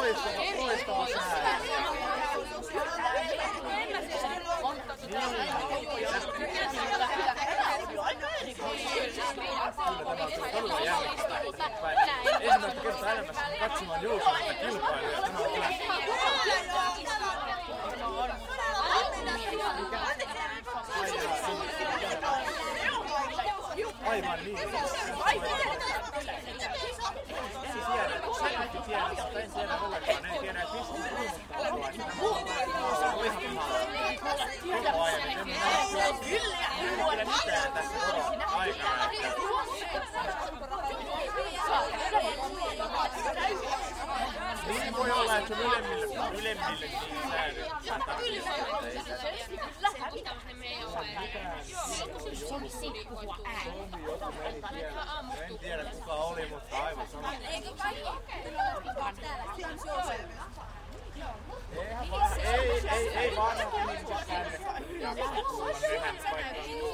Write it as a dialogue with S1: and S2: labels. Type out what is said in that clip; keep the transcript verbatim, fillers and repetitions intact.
S1: loistava, loistava sää. Todella jännittää. Ensimmäistä kertaa elämässä katsomaan julkista kilpailuja. Tämä on kyllä. Aivan niin. En tiedä, säkin tiedä, mutta en tiedä ollenkaan. En tiedä, että mistä on ihan koko ajan. En tiedä mitään tässä koko aikana. Niin voi olla, että sun ylemmille, ylemmille niin säädöt. En tiedä kuka oli, mutta aivan sama.